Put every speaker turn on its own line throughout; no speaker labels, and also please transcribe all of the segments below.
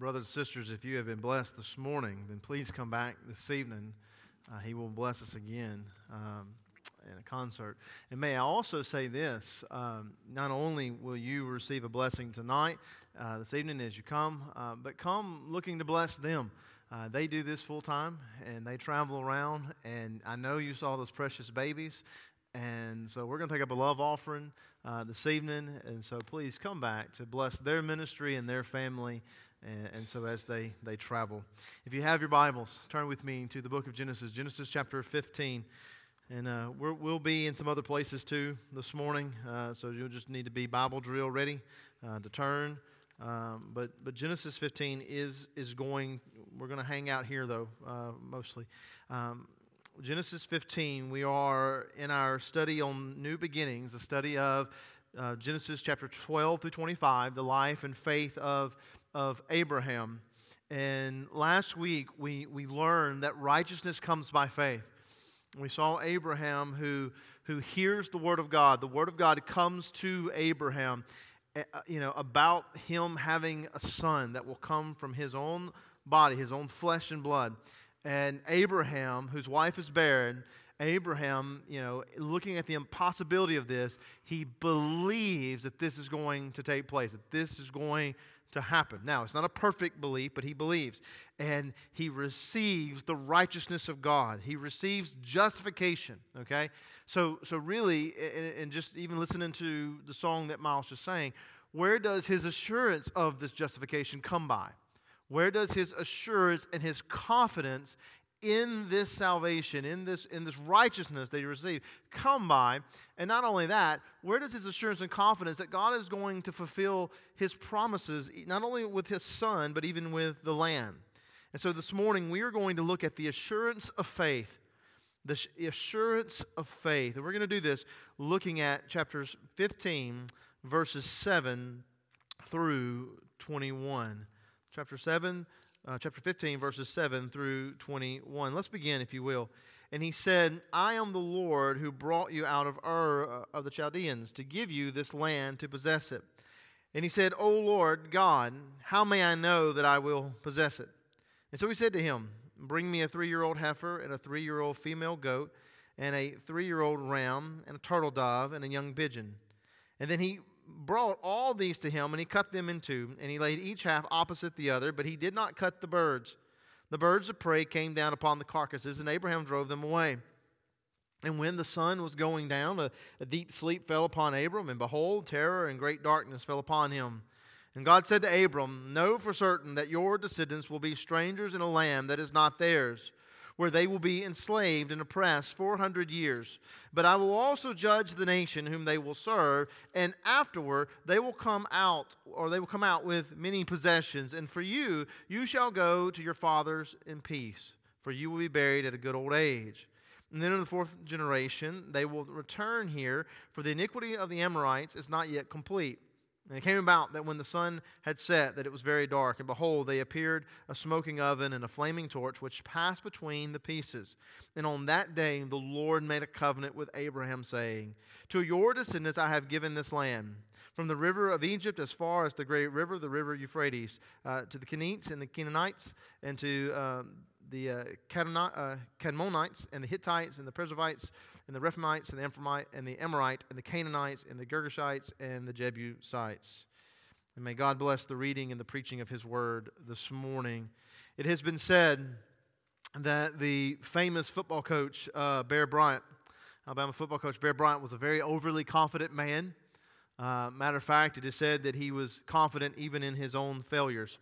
brothers and sisters, if you have been blessed this morning, then please come back this evening. He will bless us again in a concert. And may I also say this, not only will you receive a blessing tonight, this evening as you come, but come looking to bless them. They do this full time, and they travel around, and I know you saw those precious babies, and so we're going to take up a love offering this evening, and so please come back to bless their ministry and their family, and so as they travel. If you have your Bibles, turn with me to the book of Genesis, Genesis chapter 15, and we'll be in some other places too this morning, so you'll just need to be Bible drill ready to turn. But Genesis 15 is going, we're going to hang out here though, mostly. Genesis 15, we are in our study on new beginnings, a study of Genesis chapter 12 through 25, the life and faith of Abraham. And last week we learned that righteousness comes by faith. We saw Abraham who hears the word of God. The word of God comes to Abraham, about him having a son that will come from his own body, his own flesh and blood. And Abraham, whose wife is barren, Abraham, looking at the impossibility of this, he believes that this is going to take place, that this is going to happen. Now, it's not a perfect belief, but he believes. And he receives the righteousness of God. He receives justification, okay? So really, and just even listening to the song that Miles just sang, where does his assurance of this justification come by? Where does his assurance and his confidence in this salvation, in this righteousness that he received, come by? And not only that, where does his assurance and confidence that God is going to fulfill his promises, not only with his son, but even with the land? And so this morning, we are going to look at the assurance of faith. The assurance of faith. And we're going to do this looking at chapters 15, verses 7 through 21. Chapter 15, verses 7 through 21. Let's begin, if you will. And he said, I am the Lord who brought you out of Ur of the Chaldeans to give you this land to possess it. And he said, O Lord God, how may I know that I will possess it? And so he said to him, bring me a 3-year-old heifer and a 3-year-old female goat and a 3-year-old ram and a turtle dove and a young pigeon. And then he brought all these to him, and he cut them in two, and he laid each half opposite the other, but he did not cut the birds. The birds of prey came down upon the carcasses, and Abraham drove them away. And when the sun was going down, a deep sleep fell upon Abram, and behold, terror and great darkness fell upon him. And God said to Abram, know for certain that your descendants will be strangers in a land that is not theirs, where they will be enslaved and oppressed 400 years. But I will also judge the nation whom they will serve, and afterward they will come out with many possessions. And for you shall go to your fathers in peace, for you will be buried at a good old age. And then in the 4th generation they will return here, for the iniquity of the Amorites is not yet complete. And it came about that when the sun had set, that it was very dark, and behold, they appeared a smoking oven and a flaming torch, which passed between the pieces. And on that day the Lord made a covenant with Abraham, saying, to your descendants I have given this land, from the river of Egypt as far as the great river, the river Euphrates, to the Kenites and the Canaanites, and to the Kadmonites, and the Hittites, and the Perizzites, and the Rephaites, and the Amorite, and the Canaanites, and the Girgashites, and the Jebusites. And may God bless the reading and the preaching of His Word this morning. It has been said that the famous football coach, Bear Bryant, Alabama football coach Bear Bryant, was a very overly confident man. Matter of fact, it is said that he was confident even in his own failures.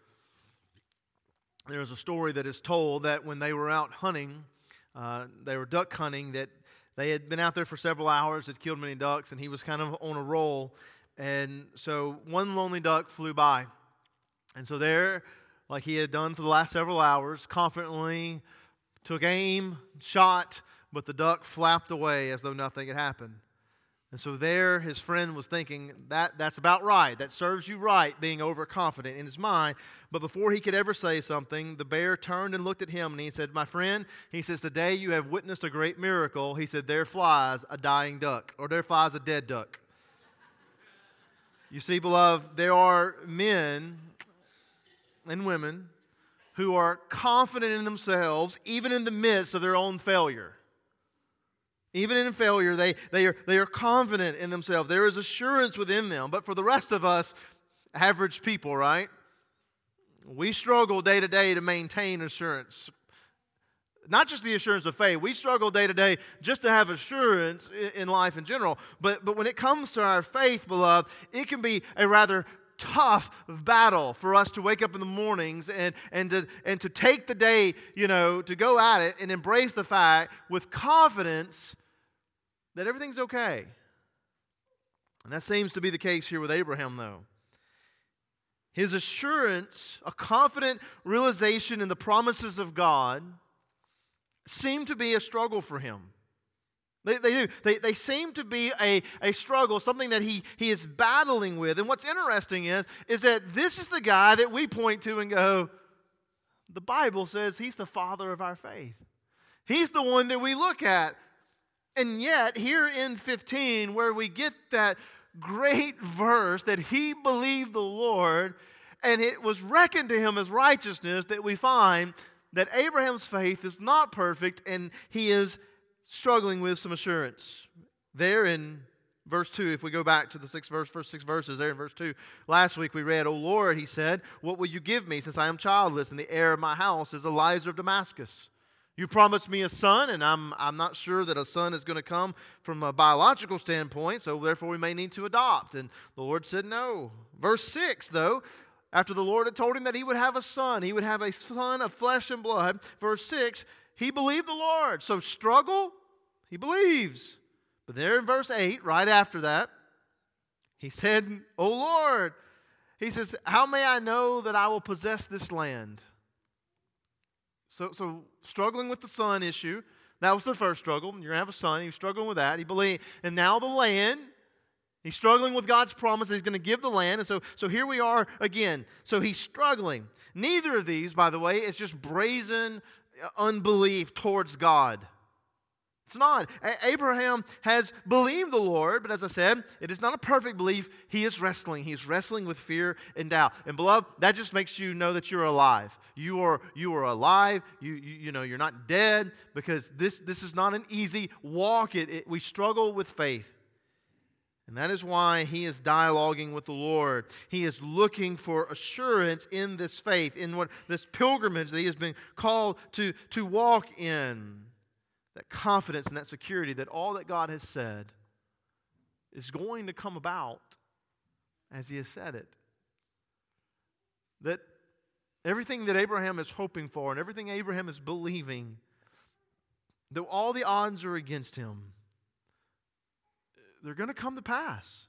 There's a story that is told that when they were out hunting, they were duck hunting, that they had been out there for several hours, had killed many ducks, and he was kind of on a roll. And so one lonely duck flew by. And so there, like he had done for the last several hours, confidently took aim, shot, but the duck flapped away as though nothing had happened. And so there, his friend was thinking, that's about right. That serves you right, being overconfident in his mind. But before he could ever say something, the bear turned and looked at him, and he said, my friend, he says, today you have witnessed a great miracle. He said, there flies a dying duck, or there flies a dead duck. You see, beloved, there are men and women who are confident in themselves, even in the midst of their own failure. Even in failure, they are confident in themselves. There is assurance within them. But for the rest of us, average people, right? We struggle day to day to maintain assurance. Not just the assurance of faith. We struggle day to day just to have assurance in life in general. But when it comes to our faith, beloved, it can be a rather tough battle for us to wake up in the mornings and to take the day, to go at it and embrace the fact with confidence that everything's okay. And that seems to be the case here with Abraham, though. His assurance, a confident realization in the promises of God, seem to be a struggle for him. They do. They seem to be a struggle, something that he is battling with. And what's interesting is that this is the guy that we point to and go, the Bible says he's the father of our faith. He's the one that we look at. And yet, here in 15, where we get that great verse that he believed the Lord, and it was reckoned to him as righteousness, that we find that Abraham's faith is not perfect, and he is struggling with some assurance. There in verse 2, if we go back to the first 6 verses there in verse 2, last week we read, "O Lord," he said, "what will you give me since I am childless, and the heir of my house is Eliezer of Damascus? You promised me a son, and I'm not sure that a son is going to come from a biological standpoint, so therefore we may need to adopt." And the Lord said no. Verse 6, though, after the Lord had told him that he would have a son, he would have a son of flesh and blood. Verse 6, he believed the Lord. So struggle, he believes. But there in verse 8, right after that, he said, "O Lord," he says, "how may I know that I will possess this land?" So struggling with the son issue, that was the first struggle. You're going to have a son. He was struggling with that. He believed. And now the land. He's struggling with God's promise that he's going to give the land. And so here we are again. So he's struggling. Neither of these, by the way, is just brazen unbelief towards God. It's not. Abraham has believed the Lord, but as I said, it is not a perfect belief. He is wrestling. He's wrestling with fear and doubt. And beloved, that just makes you know that you're alive. You are alive. You're not dead, because this is not an easy walk. We struggle with faith. And that is why he is dialoguing with the Lord. He is looking for assurance in this faith, in this pilgrimage that he has been called to walk in. That confidence and that security that all that God has said is going to come about as he has said it. That everything that Abraham is hoping for and everything Abraham is believing, though all the odds are against him, they're going to come to pass.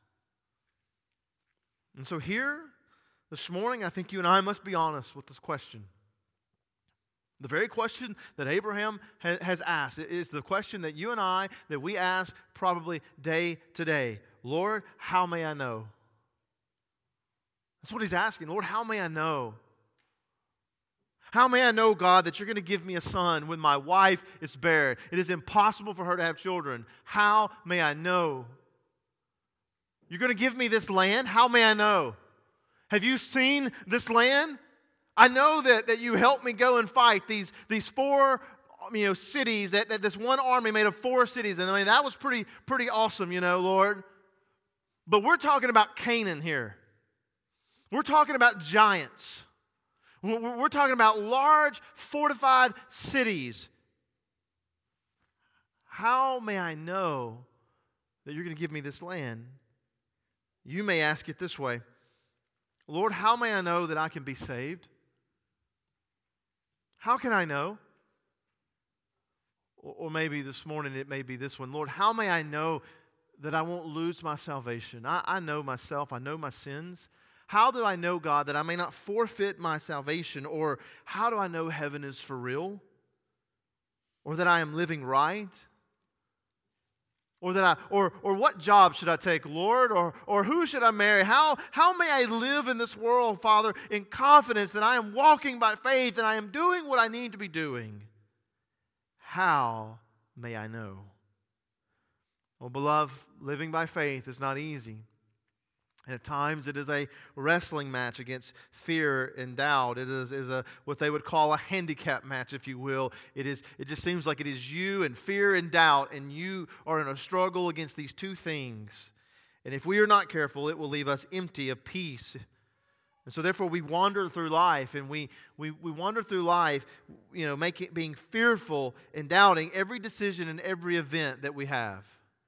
And so here, this morning, I think you and I must be honest with this question. The very question that Abraham has asked is the question that you and I, that we ask probably day to day. Lord, how may I know? That's what he's asking. Lord, how may I know? How may I know, God, that you're going to give me a son when my wife is barren? It is impossible for her to have children. How may I know? You're going to give me this land? How may I know? Have you seen this land? I know that you helped me go and fight these 4 cities, that this one army made of 4 cities. And I mean, that was pretty awesome, Lord. But we're talking about Canaan here. We're talking about giants. We're talking about large, fortified cities. How may I know that you're going to give me this land? You may ask it this way. Lord, how may I know that I can be saved? How can I know? Or maybe this morning it may be this one. Lord, how may I know that I won't lose my salvation? I know myself. I know my sins. How do I know, God, that I may not forfeit my salvation? Or how do I know heaven is for real? Or that I am living right? Or what job should I take, Lord? Or who should I marry? How may I live in this world, Father, in confidence that I am walking by faith and I am doing what I need to be doing? How may I know? Well, beloved, living by faith is not easy. And at times it is a wrestling match against fear and doubt. It is a what they would call a handicap match, if you will. It just seems like it is you and fear and doubt, and you are in a struggle against these two things. And if we are not careful, it will leave us empty of peace. And so therefore we wander through life, and we wander through life, being fearful and doubting every decision and every event that we have.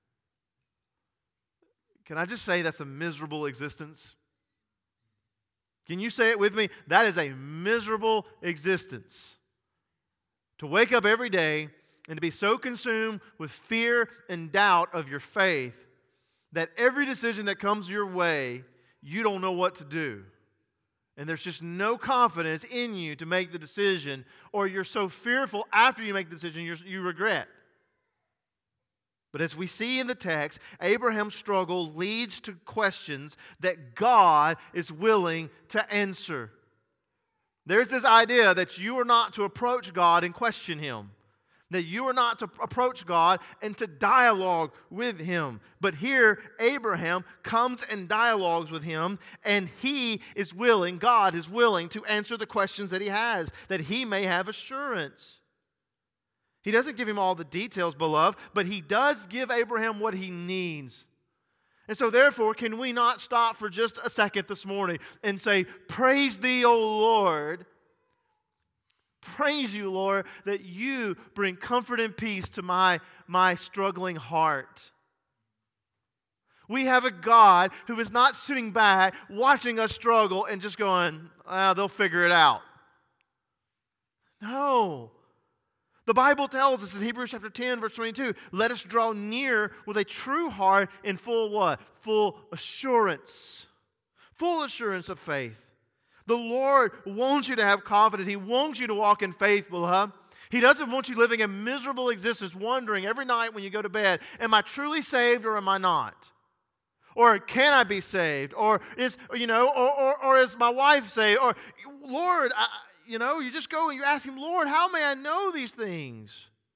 Can I just say that's a miserable existence? Can you say it with me? That is a miserable existence. To wake up every day and to be so consumed with fear and doubt of your faith that every decision that comes your way, you don't know what to do. And there's just no confidence in you to make the decision, or you're so fearful after you make the decision you regret. But as we see in the text, Abraham's struggle leads to questions that God is willing to answer. There's this idea that you are not to approach God and question Him, that you are not to approach God and to dialogue with Him. But here, Abraham comes and dialogues with Him, and God is willing to answer the questions that he has, that he may have assurance. He doesn't give him all the details, beloved, but he does give Abraham what he needs. And so therefore, can we not stop for just a second this morning and say, praise thee, O Lord. Praise you, Lord, that you bring comfort and peace to my struggling heart. We have a God who is not sitting back, watching us struggle and just going, they'll figure it out. No. The Bible tells us in Hebrews chapter 10, verse 22, let us draw near with a true heart in full what? Full assurance. Full assurance of faith. The Lord wants you to have confidence. He wants you to walk in faith, beloved. He doesn't want you living a miserable existence, wondering every night when you go to bed, am I truly saved or am I not? Or can I be saved? Or is my wife saved? Or, Lord, you just go and you ask Him, Lord, how may I know these things?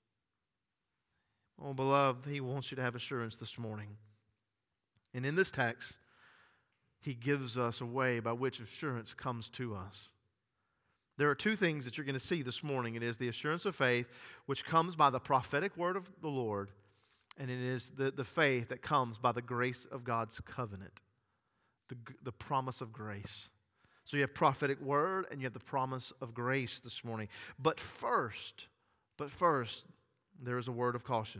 Oh, beloved, He wants you to have assurance this morning. And in this text, He gives us a way by which assurance comes to us. There are two things that you're going to see this morning. It is the assurance of faith, which comes by the prophetic word of the Lord, and it is the faith that comes by the grace of God's covenant, the promise of grace. So you have prophetic word and you have the promise of grace this morning. But first, there is a word of caution.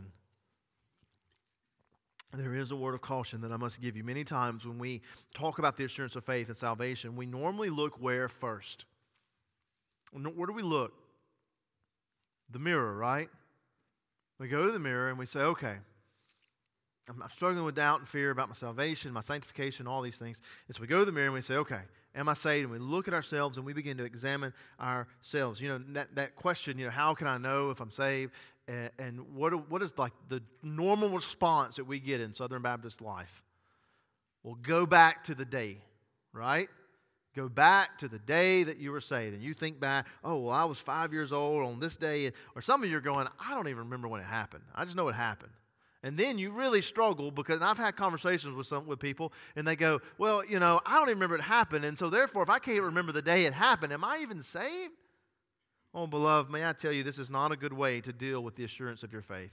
There is a word of caution that I must give you. Many times when we talk about the assurance of faith and salvation, we normally look where first? Where do we look? The mirror, right? We go to the mirror and we say, okay, I'm struggling with doubt and fear about my salvation, my sanctification, all these things. And so we go to the mirror and we say, okay, am I saved? And we look at ourselves and we begin to examine ourselves. That question, how can I know if I'm saved? And what is like the normal response that we get in Southern Baptist life? Well, go back to the day, right? Go back to the day that you were saved. And you think back, I was 5 years old on this day. Or some of you are going, I don't even remember when it happened. I just know it happened. And then you really struggle because I've had conversations with people and they go, well, I don't even remember it happened. And so therefore, if I can't remember the day it happened, am I even saved? Oh, beloved, may I tell you, this is not a good way to deal with the assurance of your faith.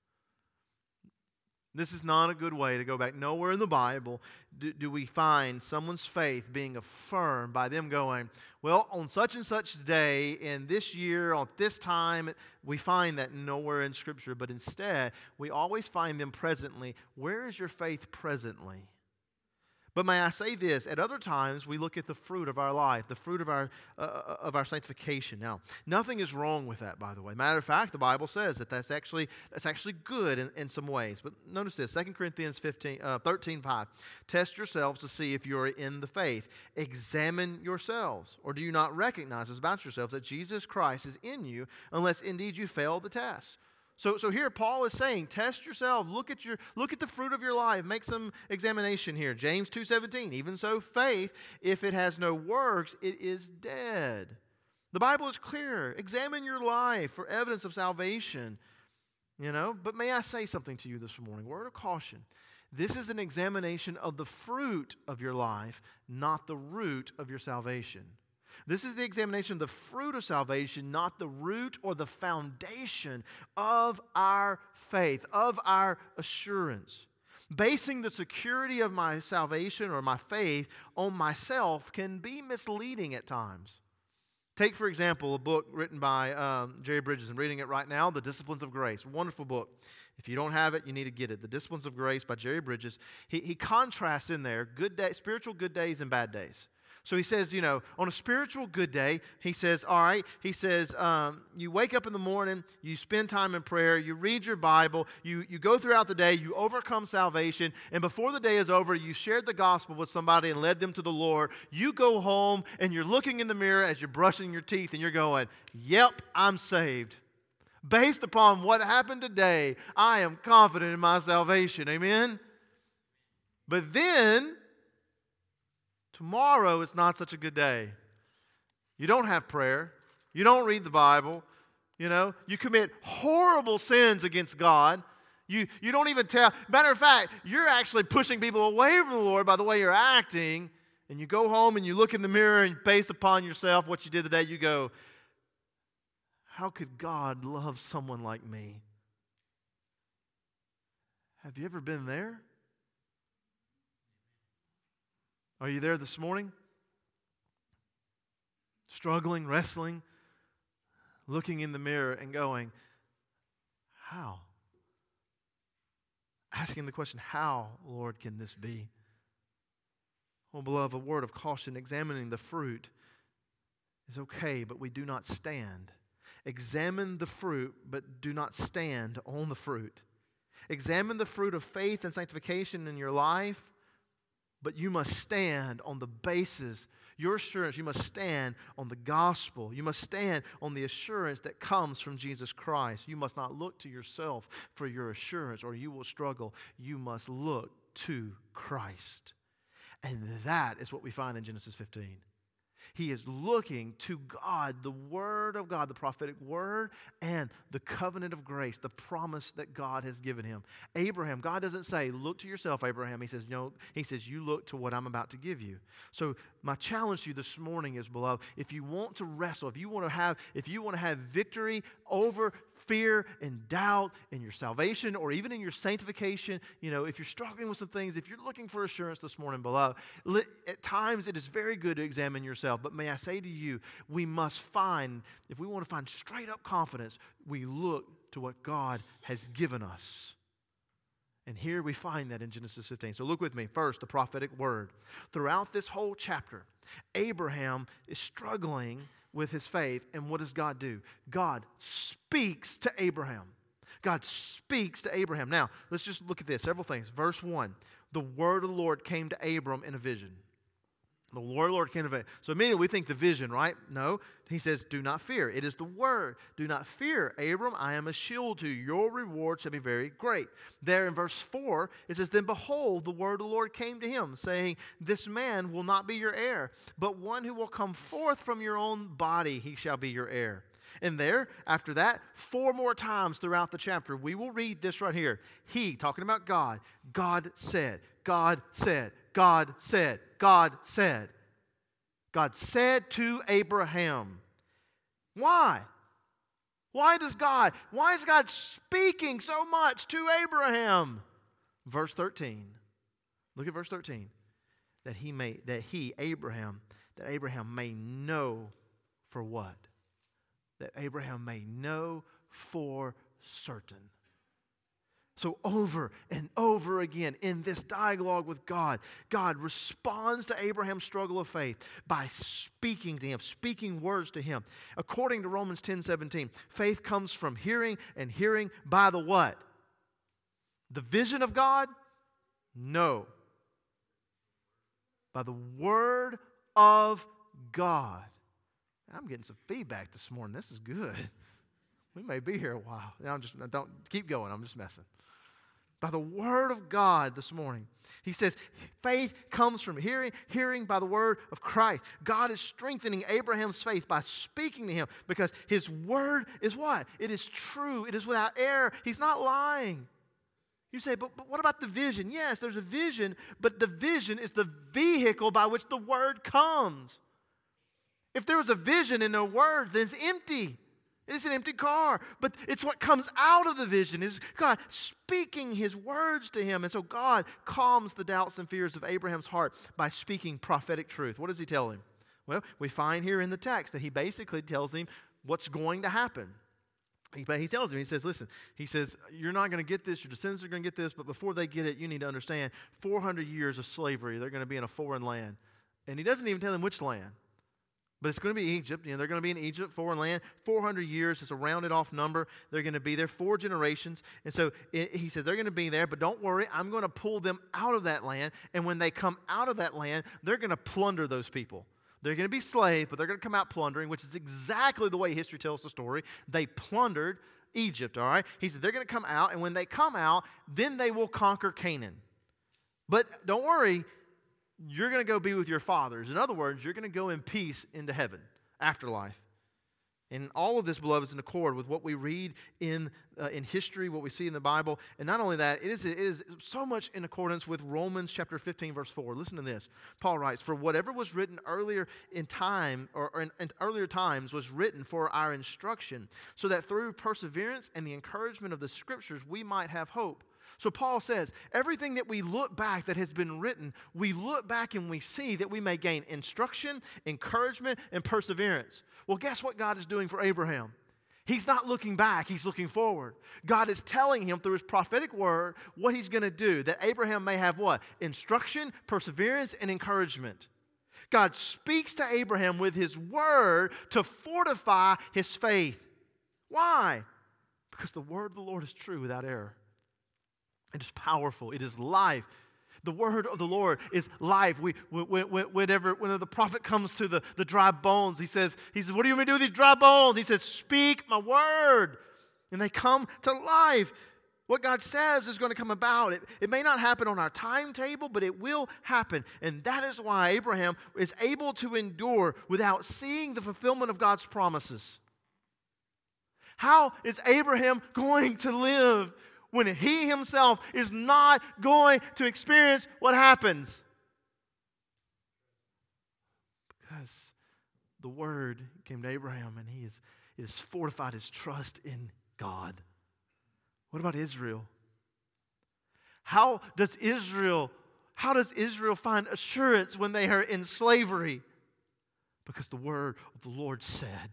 This is not a good way to go back. Nowhere in the Bible do we find someone's faith being affirmed by them going, well, on such and such day, in this year, on this time. We find that nowhere in Scripture, but instead, we always find them presently. Where is your faith presently? But may I say this, at other times we look at the fruit of our life, the fruit of our sanctification. Now, nothing is wrong with that, by the way. Matter of fact, the Bible says that that's actually good in some ways. But notice this, 2 Corinthians 13:5. Test yourselves to see if you are in the faith. Examine yourselves. Or do you not recognize about yourselves that Jesus Christ is in you, unless indeed you fail the test? So here Paul is saying, test yourselves, look at the fruit of your life, make some examination here. James 2:17, even so faith, if it has no works, it is dead. The Bible is clear. Examine your life for evidence of salvation. But may I say something to you this morning, word of caution. This is an examination of the fruit of your life, not the root of your salvation. This is the examination of the fruit of salvation, not the root or the foundation of our faith, of our assurance. Basing the security of my salvation or my faith on myself can be misleading at times. Take, for example, a book written by Jerry Bridges. I'm reading it right now, The Disciplines of Grace. Wonderful book. If you don't have it, you need to get it. The Disciplines of Grace by Jerry Bridges. He contrasts in there spiritual good days and bad days. So he says, on a spiritual good day, he says, you wake up in the morning, you spend time in prayer, you read your Bible, you go throughout the day, you overcome salvation, and before the day is over, you shared the gospel with somebody and led them to the Lord. You go home and you're looking in the mirror as you're brushing your teeth and you're going, yep, I'm saved. Based upon what happened today, I am confident in my salvation. Amen? But then, tomorrow is not such a good day. You don't have prayer. You don't read the Bible. You commit horrible sins against God. You don't even tell. Matter of fact, you're actually pushing people away from the Lord by the way you're acting. And you go home and you look in the mirror and based upon yourself, what you did today, you go, how could God love someone like me? Have you ever been there? Are you there this morning? Struggling, wrestling, looking in the mirror and going, how? Asking the question, how, Lord, can this be? Oh, beloved, a word of caution, examining the fruit is okay, but we do not stand. Examine the fruit, but do not stand on the fruit. Examine the fruit of faith and sanctification in your life, but you must stand on the basis, your assurance, you must stand on the gospel. You must stand on the assurance that comes from Jesus Christ. You must not look to yourself for your assurance or you will struggle. You must look to Christ. And that is what we find in Genesis 15. He is looking to God, the Word of God, the prophetic Word, and the covenant of grace, the promise that God has given him. Abraham, God doesn't say, look to yourself, Abraham. He says, no, he says, you look to what I'm about to give you. So my challenge to you this morning is, beloved, if you want to wrestle, if you want to have victory over fear and doubt in your salvation or even in your sanctification, if you're struggling with some things, if you're looking for assurance this morning, beloved, at times it is very good to examine yourself. But may I say to you, if we want to find straight up confidence, we look to what God has given us. And here we find that in Genesis 15. So look with me. First, the prophetic word. Throughout this whole chapter, Abraham is struggling with his faith, and what does God do? God speaks to Abraham. God speaks to Abraham. Now, let's just look at this. Several things. Verse 1, the word of the Lord came to Abram in a vision. The word of the Lord came to vision. So immediately we think the vision, right? No. He says, do not fear. It is the word. Do not fear, Abram. I am a shield to you. Your reward shall be very great. There in verse 4, it says, then behold, the word of the Lord came to him, saying, this man will not be your heir, but one who will come forth from your own body, he shall be your heir. And there, after that, 4 more times throughout the chapter, we will read this right here. He, talking about God, God said, God said, God said, God said. God said to Abraham. Why? Why is God speaking so much to Abraham? Verse 13. Look at verse 13. That Abraham may know for what? That Abraham may know for certain. So over and over again in this dialogue with God, God responds to Abraham's struggle of faith by speaking to him, speaking words to him. According to Romans 10:17, faith comes from hearing, and hearing by the what? The vision of God? No. By the word of God. I'm getting some feedback this morning. This is good. We may be here a while. Don't keep going. I'm just messing. By the word of God this morning. He says, faith comes from hearing, hearing by the word of Christ. God is strengthening Abraham's faith by speaking to him because his word is what? It is true. It is without error. He's not lying. You say, but what about the vision? Yes, there's a vision, but the vision is the vehicle by which the word comes. If there was a vision and no words, then it's empty. It's an empty car. But it's what comes out of the vision is God speaking his words to him. And so God calms the doubts and fears of Abraham's heart by speaking prophetic truth. What does he tell him? Well, we find here in the text that he basically tells him what's going to happen. He tells him, he says, listen, he says, you're not going to get this, your descendants are going to get this, but before they get it, you need to understand 400 years of slavery, they're going to be in a foreign land. And he doesn't even tell him which land. But it's going to be Egypt. They're going to be in Egypt, foreign land, 400 years. It's a rounded off number. They're going to be there 4 generations. And so he says they're going to be there, but don't worry, I'm going to pull them out of that land. And when they come out of that land, they're going to plunder those people. They're going to be slaves, but they're going to come out plundering, which is exactly the way history tells the story. They plundered Egypt, all right? He said they're going to come out, and when they come out, then they will conquer Canaan. But don't worry, you're going to go be with your fathers. In other words, you're going to go in peace into heaven, afterlife. And all of this, beloved, is in accord with what we read in history, what we see in the Bible. And not only that, it is so much in accordance with Romans chapter 15, verse 4. Listen to this. Paul writes, for whatever was written earlier in time, or in earlier times, was written for our instruction, so that through perseverance and the encouragement of the Scriptures, we might have hope. So Paul says, everything that we look back that has been written, we look back and we see that we may gain instruction, encouragement, and perseverance. Well, guess what God is doing for Abraham? He's not looking back, he's looking forward. God is telling him through his prophetic word what he's going to do, that Abraham may have what? Instruction, perseverance, and encouragement. God speaks to Abraham with his word to fortify his faith. Why? Because the word of the Lord is true without error. It is powerful. It is life. The word of the Lord is life. Whenever the prophet comes to the dry bones, he says, what do you want me to do with these dry bones? He says, speak my word. And they come to life. What God says is going to come about. It may not happen on our timetable, but it will happen. And that is why Abraham is able to endure without seeing the fulfillment of God's promises. How is Abraham going to live when he himself is not going to experience what happens? Because the word came to Abraham and he has fortified his trust in God. What about Israel? How does Israel find assurance when they are in slavery? Because the word of the Lord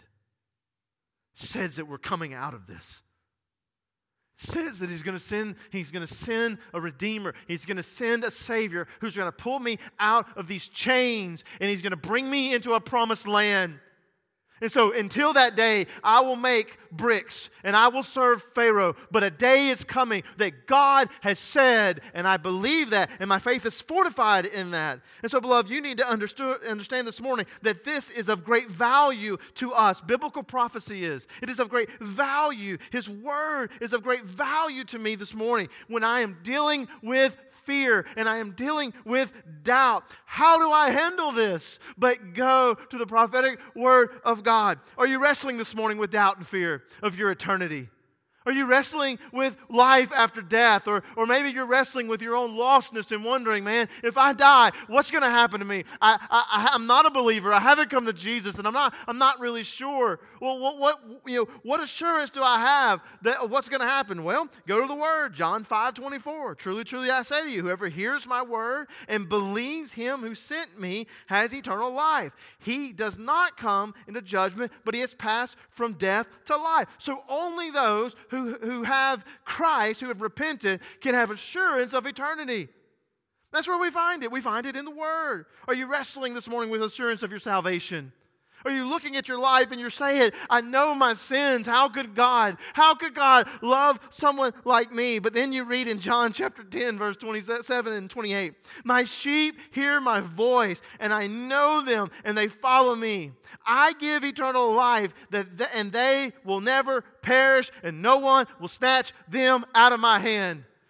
says that we're coming out of this. Says that he's going to send a redeemer. He's going to send a savior who's going to pull me out of these chains, and he's going to bring me into a promised land. And so until that day, I will make bricks and I will serve Pharaoh. But a day is coming that God has said, and I believe that, and my faith is fortified in that. And so, beloved, you need to understand this morning that this is of great value to us. Biblical prophecy is. It is of great value. His word is of great value to me this morning when I am dealing with fear and I am dealing with doubt. How do I handle this? But go to the prophetic word of God. Are you wrestling this morning with doubt and fear of your eternity? Are you wrestling with life after death? Or maybe you're wrestling with your own lostness and wondering, man, if I die, what's going to happen to me? I'm not a believer. I haven't come to Jesus, and I'm not really sure. Well, what assurance do I have that what's going to happen? Well, go to the Word, John 5:24. Truly, truly, I say to you, whoever hears my word and believes him who sent me has eternal life. He does not come into judgment, but he has passed from death to life. So only those who have Christ, who have repented, can have assurance of eternity. That's where we find it. We find it in the Word. Are you wrestling this morning with assurance of your salvation? Are you looking at your life and you're saying, I know my sins. How could God love someone like me? But then you read in John chapter 10, verse 27 and 28, my sheep hear my voice, and I know them, and they follow me. I give eternal life, and they will never perish, and no one will snatch them out of my hand.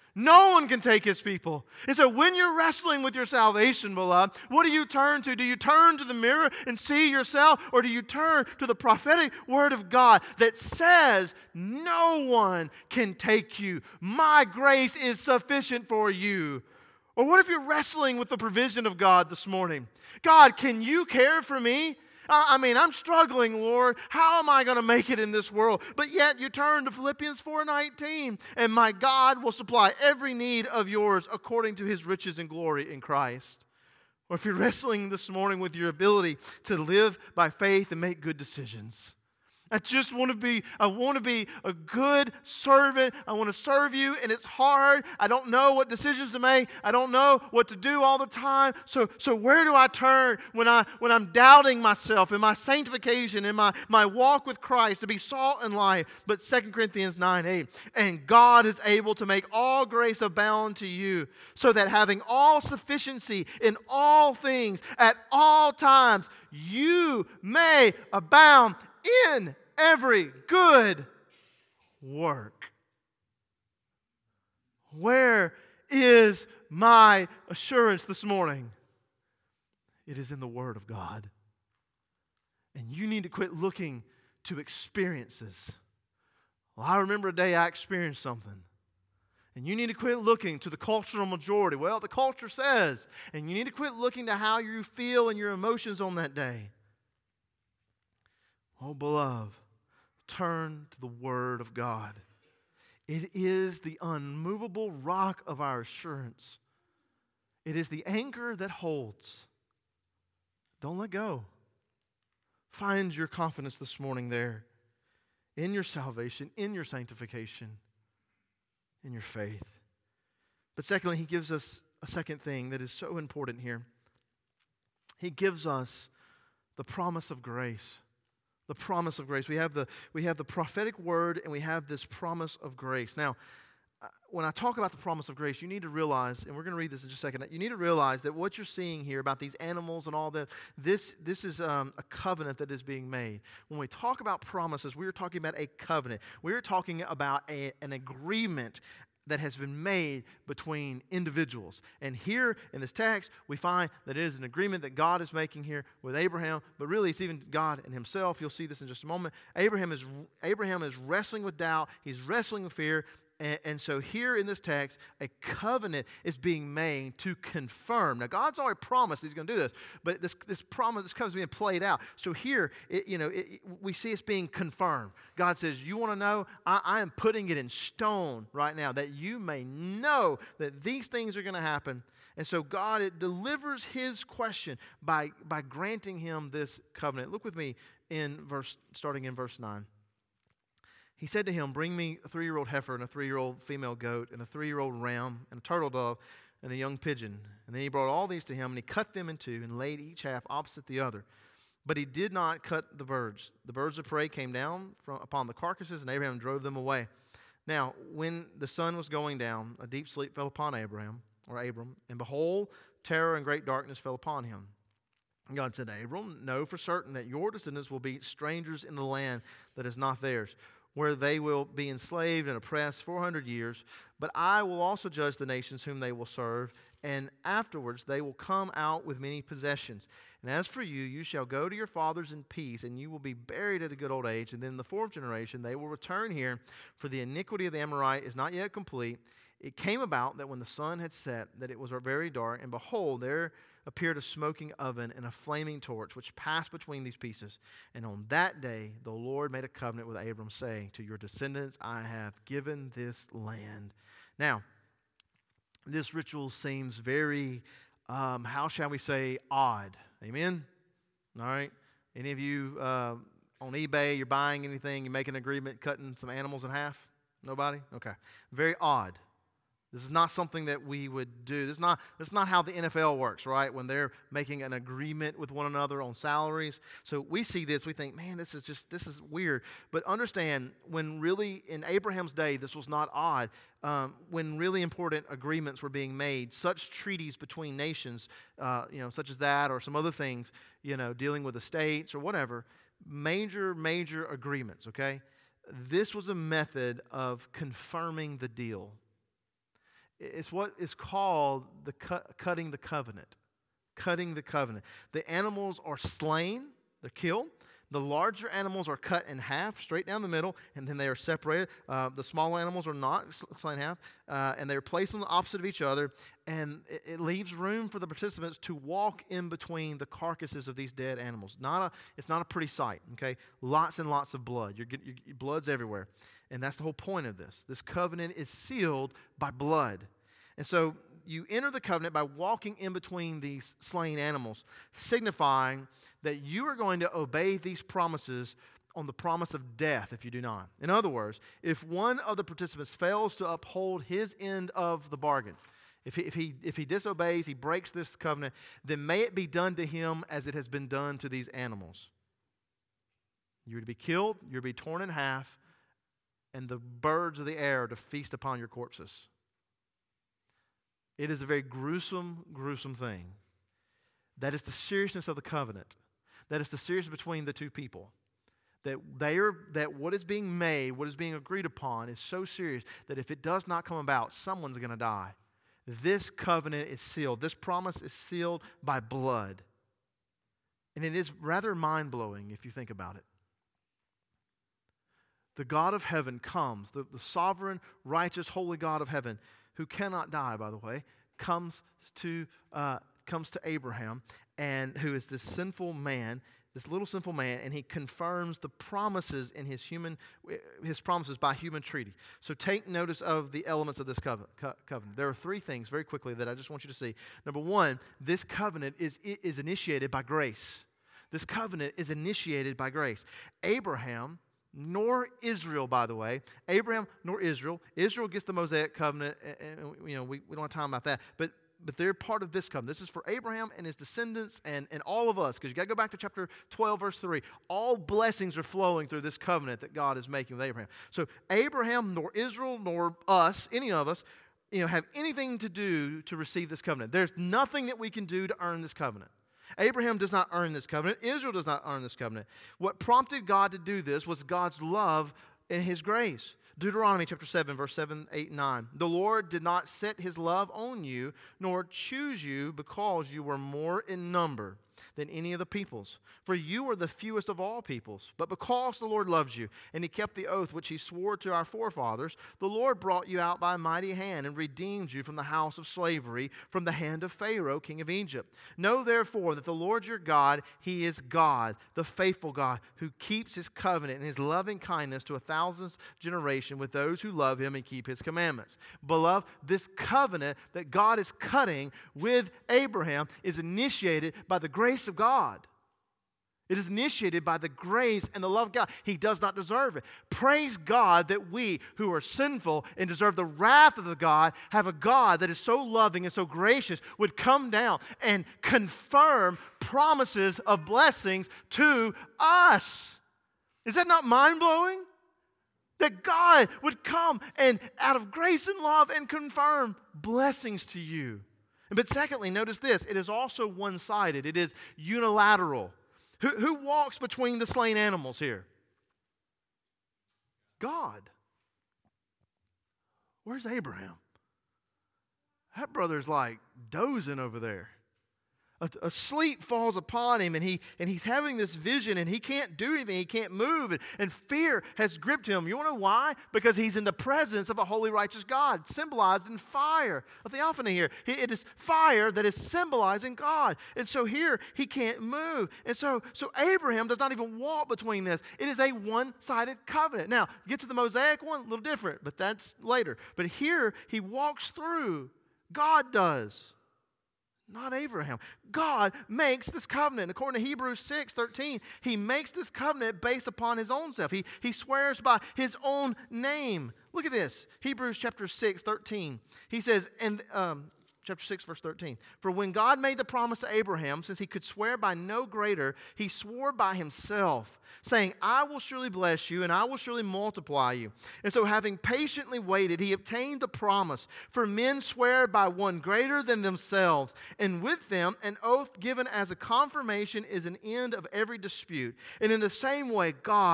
No one can take his people. And so when you're wrestling with your salvation, beloved, what do you turn to? Do you turn to the mirror and see yourself? Or do you turn to the prophetic word of God that says, no one can take you. My grace is sufficient for you. Or what if you're wrestling with the provision of God this morning? God, can you care for me? I'm struggling, Lord. How am I going to make it in this world? But yet you turn to Philippians 4:19, and my God will supply every need of yours according to his riches and glory in Christ. Or if you're wrestling this morning with your ability to live by faith and make good decisions. I want to be a good servant. I want to serve you, and it's hard. I don't know what decisions to make. I don't know what to do all the time. So where do I turn when I'm doubting myself in my sanctification, in my walk with Christ to be salt and light? But 2 Corinthians 9:8, and God is able to make all grace abound to you, so that having all sufficiency in all things at all times, you may abound in every good work. Where is my assurance this morning? It is in the Word of God. And you need to quit looking to experiences. Well, I remember a day I experienced something. And you need to quit looking to the cultural majority. Well, the culture says. And you need to quit looking to how you feel and your emotions on that day. Oh, beloved, turn to the Word of God. It is the unmovable rock of our assurance. It is the anchor that holds. Don't let go. Find your confidence this morning there in your salvation, in your sanctification, in your faith. But secondly, he gives us a second thing that is so important here. He gives us the promise of grace. The promise of grace. We have the prophetic word, and we have this promise of grace. Now, when I talk about the promise of grace, you need to realize, and we're going to read this in just a second, you need to realize that what you're seeing here about these animals and all that, this is a covenant that is being made. When we talk about promises, we're talking about a covenant. We're talking about an agreement that has been made between individuals. And here in this text, we find that it is an agreement that God is making here with Abraham, but really it's even God and himself. You'll see this in just a moment. Abraham is wrestling with doubt. He's wrestling with fear. And so here in this text, a covenant is being made to confirm. Now, God's already promised He's going to do this, but this promise, this covenant is being played out. So here, we see it's being confirmed. God says, you want to know? I am putting it in stone right now that you may know that these things are going to happen. And so God delivers His question by granting him this covenant. Look with me starting in verse 9. He said to him, bring me a 3-year-old heifer and a 3-year-old female goat and a 3-year-old ram and a turtle dove and a young pigeon. And then he brought all these to him, and he cut them in two and laid each half opposite the other. But he did not cut the birds. The birds of prey came down upon the carcasses, and Abraham drove them away. Now, when the sun was going down, a deep sleep fell upon Abram, and behold, terror and great darkness fell upon him. And God said to Abram, know for certain that your descendants will be strangers in the land that is not theirs, where they will be enslaved and oppressed 400 years. But I will also judge the nations whom they will serve, and afterwards they will come out with many possessions. And as for you, you shall go to your fathers in peace, and you will be buried at a good old age. And then in the 4th generation they will return here, for the iniquity of the Amorite is not yet complete. It came about that when the sun had set, that it was very dark, and behold, there appeared a smoking oven and a flaming torch, which passed between these pieces. And on that day the Lord made a covenant with Abram, saying, to your descendants I have given this land. Now, this ritual seems very, how shall we say, odd. Amen? All right? Any of you on eBay, you're buying anything, you make an agreement cutting some animals in half? Nobody? Okay. Very odd. This is not something that we would do. This is not how the NFL works, right? When they're making an agreement with one another on salaries. So we see this, we think, man, this is weird. But understand, when really in Abraham's day, this was not odd. When really important agreements were being made, such treaties between nations, such as that or some other things, dealing with the states or whatever, major agreements, okay? This was a method of confirming the deal. It's what is called the cutting the covenant. Cutting the covenant. The animals are slain, they're killed. The larger animals are cut in half, straight down the middle, and then they are separated. The small animals are not slain in half, and they are placed on the opposite of each other, and it leaves room for the participants to walk in between the carcasses of these dead animals. It's not a pretty sight, okay? Lots and lots of blood. Your blood's everywhere, and that's the whole point of this. This covenant is sealed by blood. And so you enter the covenant by walking in between these slain animals, signifying that you are going to obey these promises on the promise of death if you do not. In other words, if one of the participants fails to uphold his end of the bargain, if he disobeys, he breaks this covenant, then may it be done to him as it has been done to these animals. You're to be killed, you're to be torn in half, and the birds of the air are to feast upon your corpses. It is a very gruesome, gruesome thing. That is the seriousness of the covenant. That is the seriousness between the two people. That what is being made, what is being agreed upon is so serious that if it does not come about, someone's going to die. This covenant is sealed. This promise is sealed by blood. And it is rather mind-blowing if you think about it. The God of heaven comes, the sovereign, righteous, holy God of heaven, who cannot die, by the way, comes to Abraham, and who is this sinful man, this little sinful man, and he confirms the promises in his promises by human treaty. So take notice of the elements of this covenant. There are three things very quickly that I just want you to see. Number one, this covenant is initiated by grace. This covenant is initiated by grace. Abraham nor Israel, by the way. Abraham nor Israel. Israel gets the Mosaic covenant, and we don't have time about that. But they're part of this covenant. This is for Abraham and his descendants and all of us, because you got to go back to chapter 12, verse 3. All blessings are flowing through this covenant that God is making with Abraham. So Abraham nor Israel nor us, any of us, have anything to do to receive this covenant. There's nothing that we can do to earn this covenant. Abraham does not earn this covenant. Israel does not earn this covenant. What prompted God to do this was God's love and His grace. Deuteronomy chapter 7, verse 7, 8, and 9. The Lord did not set His love on you, nor choose you because you were more in number than any of the peoples. For you are the fewest of all peoples. But because the Lord loves you, and He kept the oath which He swore to our forefathers, the Lord brought you out by a mighty hand and redeemed you from the house of slavery, from the hand of Pharaoh, king of Egypt. Know therefore that the Lord your God, He is God, the faithful God, who keeps His covenant and His loving kindness to 1,000th generation with those who love Him and keep His commandments. Beloved, this covenant that God is cutting with Abraham is initiated by the grace of God. It is initiated by the grace and the love of God. He does not deserve it. Praise God that we who are sinful and deserve the wrath of the God have a God that is so loving and so gracious would come down and confirm promises of blessings to us. Is that not mind-blowing? That God would come and out of grace and love and confirm blessings to you. But secondly, notice this. It is also one-sided. It is unilateral. Who walks between the slain animals here? God. Where's Abraham? That brother's like dozing over there. A sleep falls upon him, and he's having this vision, and he can't do anything. He can't move, and fear has gripped him. You want to know why? Because he's in the presence of a holy, righteous God, symbolized in fire. A theophany here. It is fire that is symbolizing God. And so here, he can't move. And so Abraham does not even walk between this. It is a one-sided covenant. Now, get to the Mosaic one, a little different, but that's later. But here, he walks through. God does. Not Abraham. God makes this covenant. According to Hebrews 6:13, He makes this covenant based upon His own self. He swears by His own name. Look at this. Hebrews chapter 6:13. He says, chapter 6, verse 13. For when God made the promise to Abraham, since He could swear by no greater, He swore by Himself, saying, I will surely bless you, and I will surely multiply you. And so having patiently waited, He obtained the promise. For men swear by one greater than themselves, and with them an oath given as a confirmation is an end of every dispute. And in the same way, God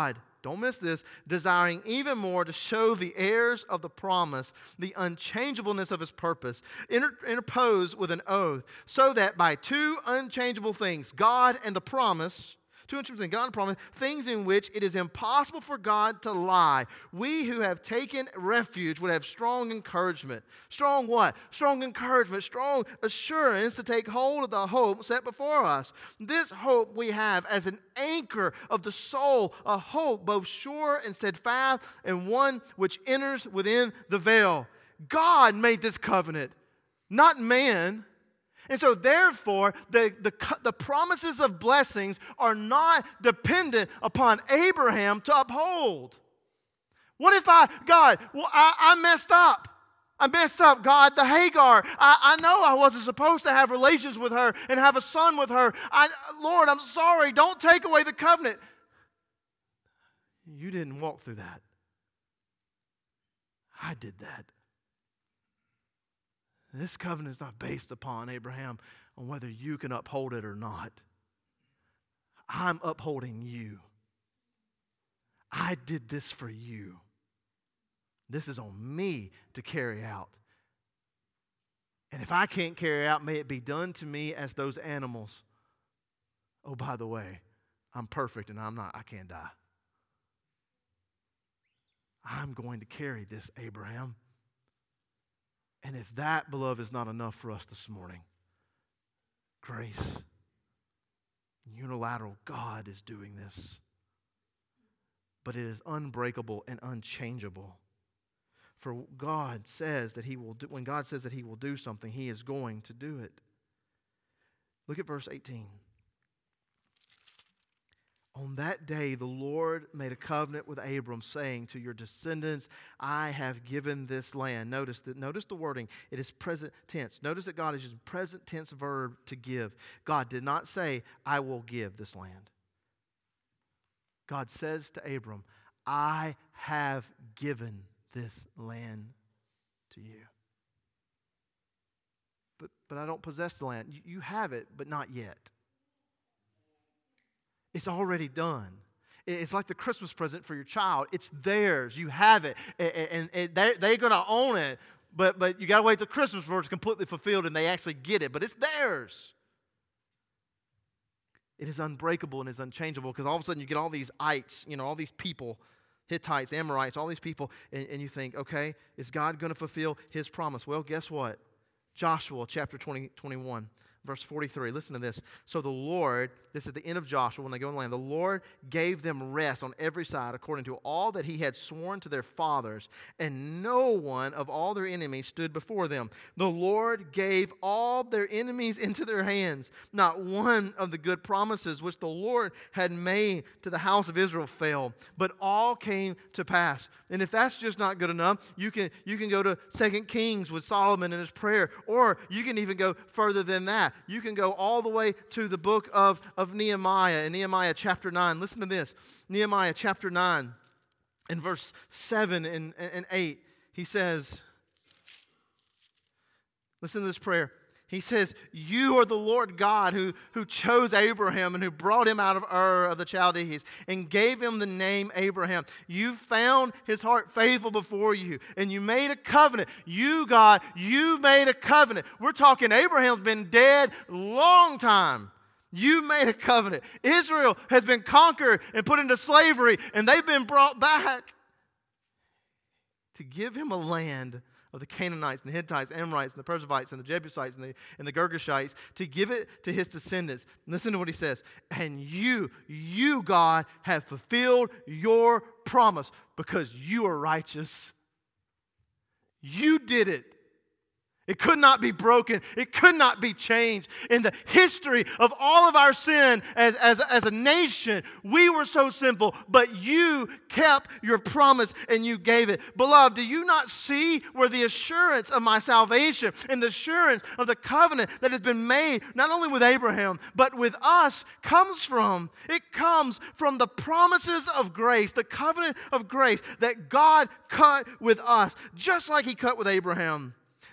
don't miss this, desiring even more to show the heirs of the promise the unchangeableness of his purpose, interpose with an oath, so that by two unchangeable things, God and the promise, two unchangeable things, God and promise, things in which it is impossible for God to lie, we who have taken refuge would have strong encouragement. Strong what? Strong encouragement, strong assurance to take hold of the hope set before us. This hope we have as an anchor of the soul, a hope both sure and steadfast, and one which enters within the veil. God made this covenant, not man. And so therefore, the promises of blessings are not dependent upon Abraham to uphold. What if I messed up. I messed up, God, the Hagar. I know I wasn't supposed to have relations with her and have a son with her. Lord, I'm sorry. Don't take away the covenant. You didn't walk through that. I did that. This covenant is not based upon Abraham on whether you can uphold it or not. I'm upholding you. I did this for you. This is on me to carry out. And if I can't carry out, may it be done to me as those animals. Oh, by the way, I'm perfect and I can't die. I'm going to carry this, Abraham. And if that, beloved, is not enough for us this morning, grace, unilateral, God is doing this. But it is unbreakable and unchangeable. For God says that He will do, when God says that He will do something, He is going to do it. Look at verse 18. On that day, the Lord made a covenant with Abram, saying, to your descendants, I have given this land. Notice the wording. It is present tense. Notice that God is using present tense verb to give. God did not say, I will give this land. God says to Abram, I have given this land to you. But I don't possess the land. You have it, but not yet. It's already done. It's like the Christmas present for your child. It's theirs. You have it. And they're going to own it. But you got to wait till Christmas before it's completely fulfilled and they actually get it. But it's theirs. It is unbreakable and is unchangeable because all of a sudden you get all these ites, all these people, Hittites, Amorites, all these people, and you think, okay, is God going to fulfill His promise? Well, guess what? Joshua chapter 21. Verse 43, listen to this. So the Lord, this is the end of Joshua when they go in the land, the Lord gave them rest on every side according to all that He had sworn to their fathers, and no one of all their enemies stood before them. The Lord gave all their enemies into their hands. Not one of the good promises which the Lord had made to the house of Israel failed, but all came to pass. And if that's just not good enough, you can go to 2 Kings with Solomon and his prayer, or you can even go further than that. You can go all the way to the book of Nehemiah, in Nehemiah chapter 9. Listen to this. Nehemiah chapter 9, in verse 7 and 8, he says, listen to this prayer. He says, you are the Lord God who chose Abraham and who brought him out of Ur of the Chaldees and gave him the name Abraham. You found his heart faithful before you and you made a covenant. You, God, you made a covenant. We're talking Abraham's been dead a long time. You made a covenant. Israel has been conquered and put into slavery and they've been brought back to give him a land of the Canaanites and the Hittites, Amorites and the Perizzites and the Jebusites and the Girgashites, to give it to his descendants. Listen to what he says. And you, God, have fulfilled your promise because you are righteous. You did it. It could not be broken. It could not be changed. In the history of all of our sin as a nation, we were so simple, but you kept your promise and you gave it. Beloved, do you not see where the assurance of my salvation and the assurance of the covenant that has been made, not only with Abraham, but with us, comes from? It comes from the promises of grace, the covenant of grace that God cut with us, just like He cut with Abraham.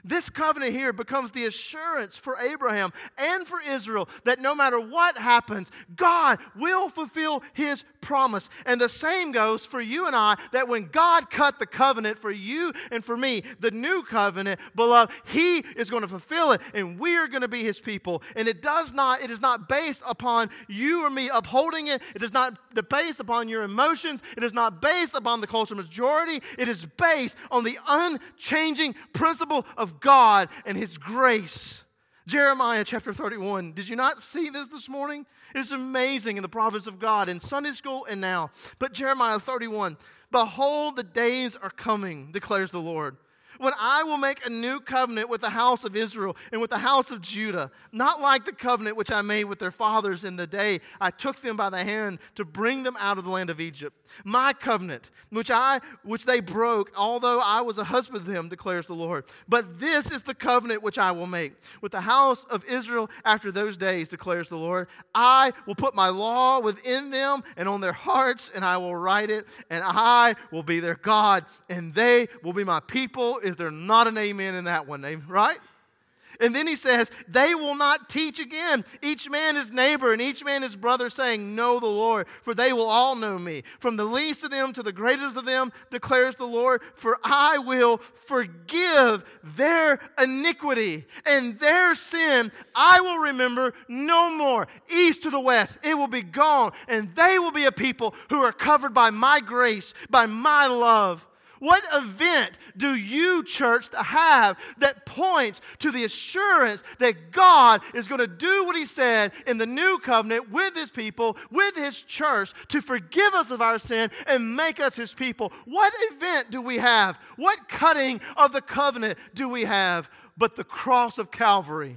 This covenant here becomes the assurance for Abraham and for Israel that no matter what happens, God will fulfill His promise. And the same goes for you and I, that when God cut the covenant for you and for me, the new covenant, beloved, He is going to fulfill it, and we are going to be His people. And it is not based upon you or me upholding it. It is not based upon your emotions. It is not based upon the cultural majority. It is based on the unchanging principle of God and His grace. Jeremiah chapter 31. Did you not see this morning? It's amazing in the prophets of God in Sunday school and now. But Jeremiah 31. Behold, the days are coming, declares the Lord, when I will make a new covenant with the house of Israel and with the house of Judah, not like the covenant which I made with their fathers in the day I took them by the hand to bring them out of the land of Egypt. My covenant, which they broke, although I was a husband to them, declares the Lord. But this is the covenant which I will make with the house of Israel after those days, declares the Lord. I will put my law within them and on their hearts, and I will write it, and I will be their God, and they will be my people. Is there not an amen in that one, right? And then he says, they will not teach again, each man his neighbor and each man his brother, saying, know the Lord, for they will all know me. From the least of them to the greatest of them, declares the Lord, for I will forgive their iniquity and their sin I will remember no more. East to the west, it will be gone, and they will be a people who are covered by my grace, by my love. What event do you, church, have that points to the assurance that God is going to do what He said in the new covenant with His people, with His church, to forgive us of our sin and make us His people? What event do we have? What cutting of the covenant do we have but the cross of Calvary?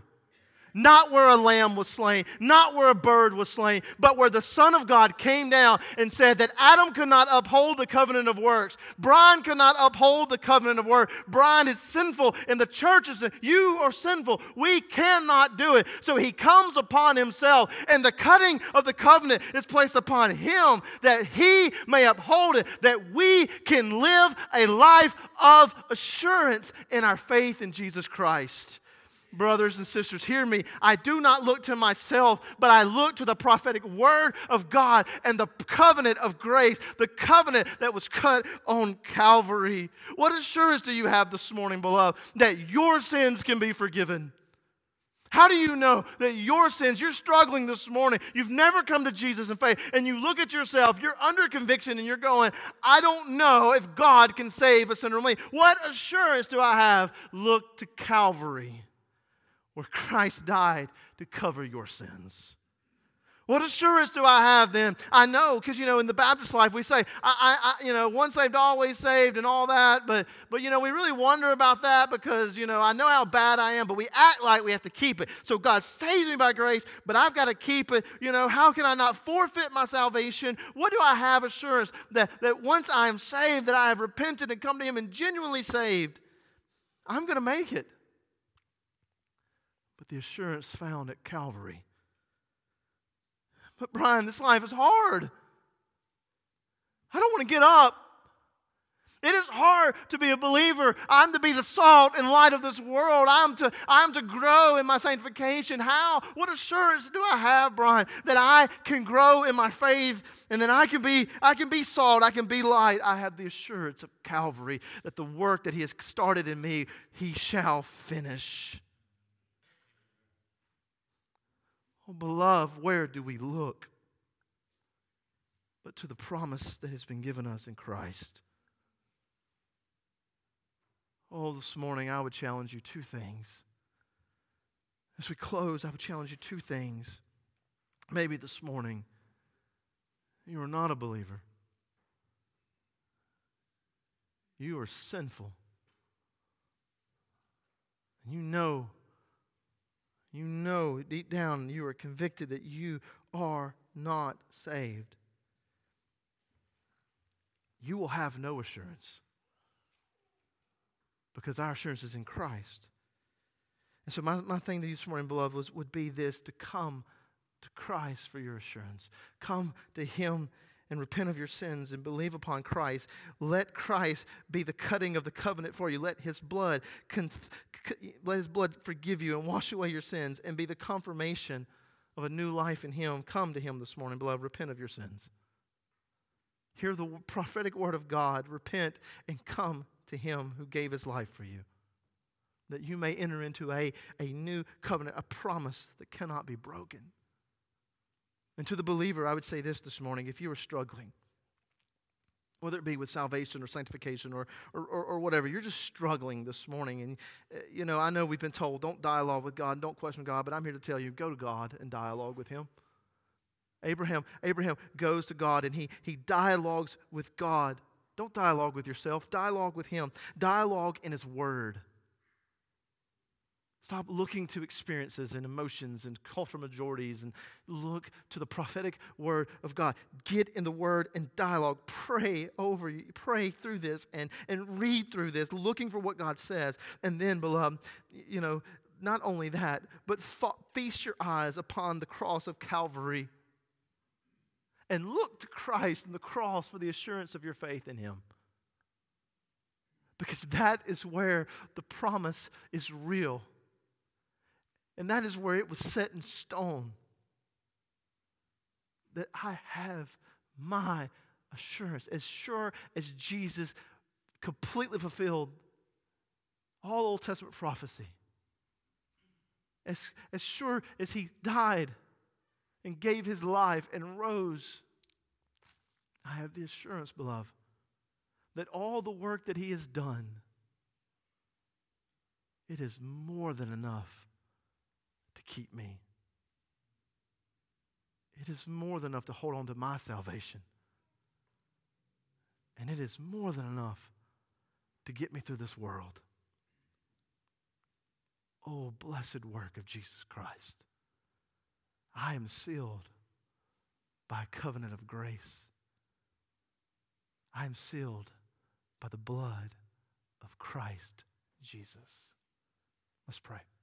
Not where a lamb was slain, not where a bird was slain, but where the Son of God came down and said that Adam could not uphold the covenant of works. Brian could not uphold the covenant of works. Brian is sinful, and the church is, you are sinful. We cannot do it. So He comes upon Himself, and the cutting of the covenant is placed upon Him that He may uphold it, that we can live a life of assurance in our faith in Jesus Christ. Brothers and sisters, hear me. I do not look to myself, but I look to the prophetic word of God and the covenant of grace, the covenant that was cut on Calvary. What assurance do you have this morning, beloved, that your sins can be forgiven? How do you know that your sins, you're struggling this morning, you've never come to Jesus in faith, and you look at yourself, you're under conviction, and you're going, I don't know if God can save a sinner from me. What assurance do I have? Look to Calvary, where Christ died to cover your sins. What assurance do I have then? I know, because, in the Baptist life, we say, once saved, always saved and all that, but we really wonder about that because, I know how bad I am, but we act like we have to keep it. So God saves me by grace, but I've got to keep it. How can I not forfeit my salvation? What do I have assurance that once I am saved, that I have repented and come to Him and genuinely saved, I'm going to make it? But the assurance found at Calvary. But Brian, this life is hard. I don't want to get up. It is hard to be a believer. I'm to be the salt and light of this world. I'm to grow in my sanctification. How? What assurance do I have, Brian, that I can grow in my faith and that I can be salt, I can be light? I have the assurance of Calvary that the work that He has started in me, He shall finish. Oh, beloved, where do we look but to the promise that has been given us in Christ? Oh, this morning I would challenge you two things. As we close, I would challenge you two things. Maybe this morning you are not a believer. You are sinful. And you know deep down you are convicted that you are not saved. You will have no assurance because our assurance is in Christ. And so my thing to you this morning, beloved, would be this: to come to Christ for your assurance. Come to Him and repent of your sins and believe upon Christ. Let Christ be the cutting of the covenant for you. Let his blood forgive you and wash away your sins and be the confirmation of a new life in him. Come to him this morning, beloved. Repent of your sins. Hear the prophetic word of God. Repent and come to him who gave his life for you, that you may enter into a new covenant, a promise that cannot be broken. And to the believer, I would say this morning: if you are struggling, whether it be with salvation or sanctification or whatever, you're just struggling this morning. And, I know we've been told, don't dialogue with God, don't question God, but I'm here to tell you, go to God and dialogue with him. Abraham goes to God and he dialogues with God. Don't dialogue with yourself, dialogue with him. Dialogue in his word. Stop looking to experiences and emotions and cultural majorities and look to the prophetic word of God. Get in the word and dialogue. Pray over you. Pray through this and read through this, looking for what God says. And then, beloved, not only that, but feast your eyes upon the cross of Calvary and look to Christ and the cross for the assurance of your faith in him. Because that is where the promise is real. And that is where it was set in stone. That I have my assurance. As sure as Jesus completely fulfilled all Old Testament prophecy. As sure as he died and gave his life and rose, I have the assurance, beloved, that all the work that he has done, it is more than enough to keep me. It is more than enough to hold on to my salvation. And it is more than enough to get me through this world. Oh, blessed work of Jesus Christ. I am sealed by a covenant of grace. I am sealed by the blood of Christ Jesus. Let's pray.